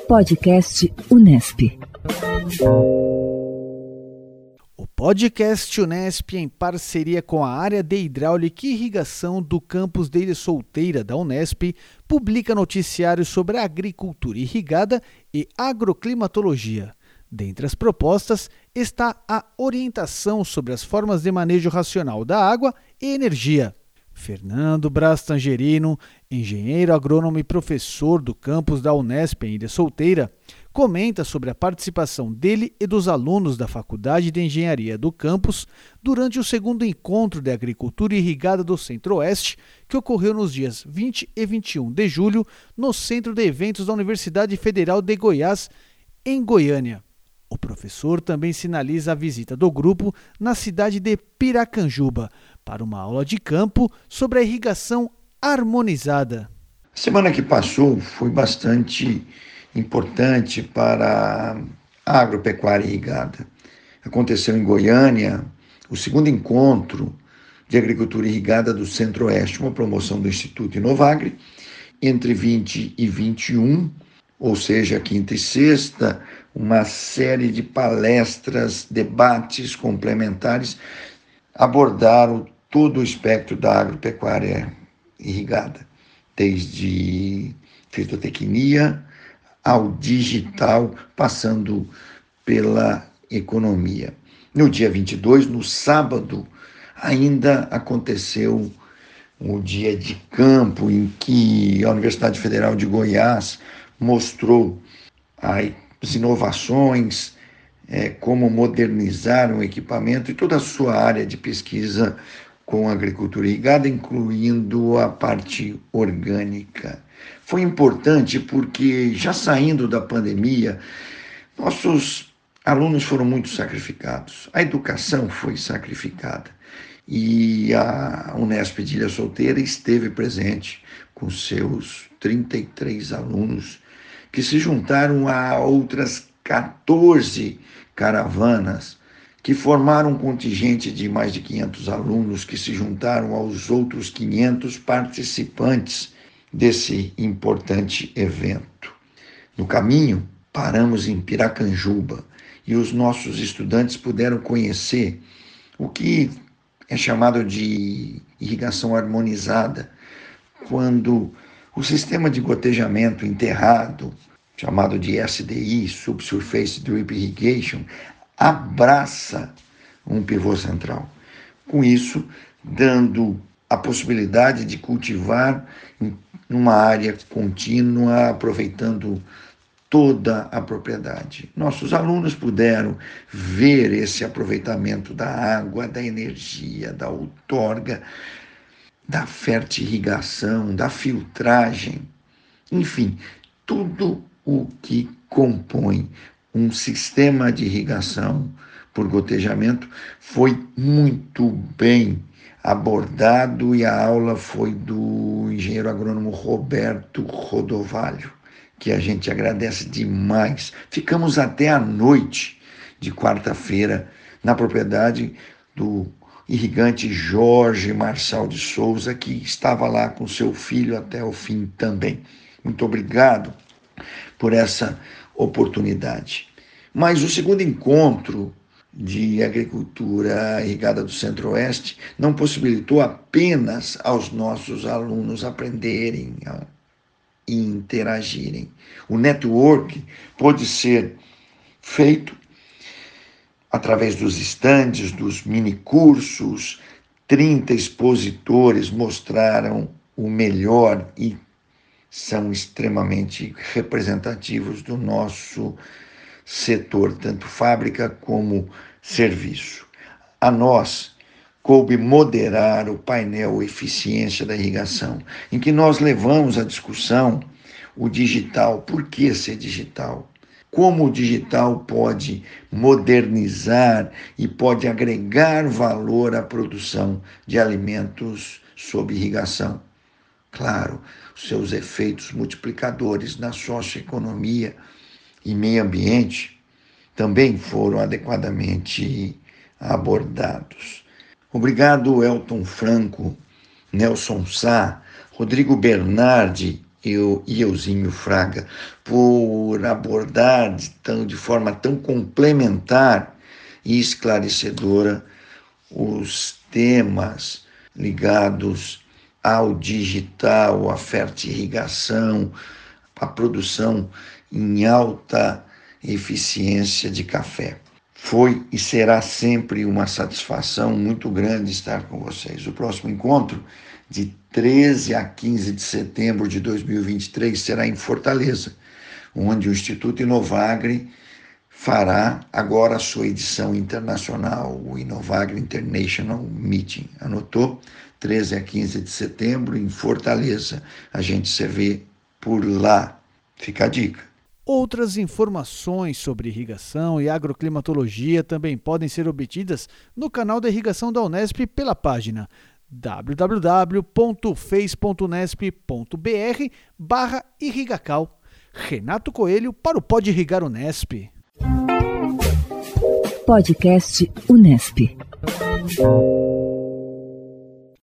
Podcast Unesp. O podcast Unesp, em parceria com a área de hidráulica e irrigação do campus de Ilha Solteira da Unesp, publica noticiários sobre a agricultura irrigada e agroclimatologia. Dentre as propostas está a orientação sobre as formas de manejo racional da água e energia. Fernando Braz Tangerino, engenheiro agrônomo e professor do campus da Unesp em Ilha Solteira, comenta sobre a participação dele e dos alunos da Faculdade de Engenharia do campus durante o segundo encontro de agricultura irrigada do Centro-Oeste, que ocorreu nos dias 20 e 21 de julho no Centro de Eventos da Universidade Federal de Goiás, em Goiânia. O professor também sinaliza a visita do grupo na cidade de Piracanjuba para uma aula de campo sobre a irrigação harmonizada. A semana que passou foi bastante importante para a agropecuária irrigada. Aconteceu em Goiânia o segundo encontro de agricultura irrigada do Centro-Oeste, uma promoção do Instituto Inovagre, entre 20 e 21, ou seja, quinta e sexta, uma série de palestras, debates complementares abordaram todo o espectro da agropecuária irrigada, desde fitotecnia ao digital, passando pela economia. No dia 22, no sábado, ainda aconteceu o dia de campo em que a Universidade Federal de Goiás mostrou as inovações, como modernizar o equipamento e toda a sua área de pesquisa com agricultura irrigada, incluindo a parte orgânica. Foi importante porque, já saindo da pandemia, nossos alunos foram muito sacrificados. A educação foi sacrificada. E a Unesp de Ilha Solteira esteve presente com seus 33 alunos, que se juntaram a outras 14 caravanas, que formaram um contingente de mais de 500 alunos, que se juntaram aos outros 500 participantes desse importante evento. No caminho, paramos em Piracanjuba e os nossos estudantes puderam conhecer o que é chamado de irrigação harmonizada, quando o sistema de gotejamento enterrado, chamado de SDI, Subsurface Drip Irrigation, abraça um pivô central. Com isso, dando a possibilidade de cultivar numa área contínua, aproveitando toda a propriedade. Nossos alunos puderam ver esse aproveitamento da água, da energia, da outorga, da fertirrigação, da filtragem, enfim, tudo o que compõe um sistema de irrigação por gotejamento foi muito bem abordado, e a aula foi do engenheiro agrônomo Roberto Rodovalho, que a gente agradece demais. Ficamos até a noite de quarta-feira na propriedade do irrigante Jorge Marçal de Souza, que estava lá com seu filho até o fim também. Muito obrigado por essa oportunidade. Mas o segundo encontro de agricultura irrigada do Centro-Oeste não possibilitou apenas aos nossos alunos aprenderem e interagirem. O network pode ser feito através dos estandes, dos minicursos. 30 expositores mostraram o melhor e são extremamente representativos do nosso setor, tanto fábrica como serviço. A nós coube moderar o painel Eficiência da Irrigação, em que nós levamos à discussão o digital. Por que ser digital? Como o digital pode modernizar e pode agregar valor à produção de alimentos sob irrigação? Claro, os seus efeitos multiplicadores na socioeconomia e meio ambiente também foram adequadamente abordados. Obrigado, Elton Franco, Nelson Sá, Rodrigo Bernardi, e Euzinho Fraga por abordar de forma tão complementar e esclarecedora os temas ligados ao digital, à fertirrigação, à produção em alta eficiência de café. Foi e será sempre uma satisfação muito grande estar com vocês. O próximo encontro, de 13 a 15 de setembro de 2023, será em Fortaleza, onde o Instituto Inovagre fará agora a sua edição internacional, o Inovagre International Meeting. Anotou? 13 a 15 de setembro em Fortaleza. A gente se vê por lá. Fica a dica. Outras informações sobre irrigação e agroclimatologia também podem ser obtidas no canal da Irrigação da Unesp pela página www.face.unesp.br/irrigacal. Renato Coelho para o Pode Irrigar Unesp. Podcast Unesp.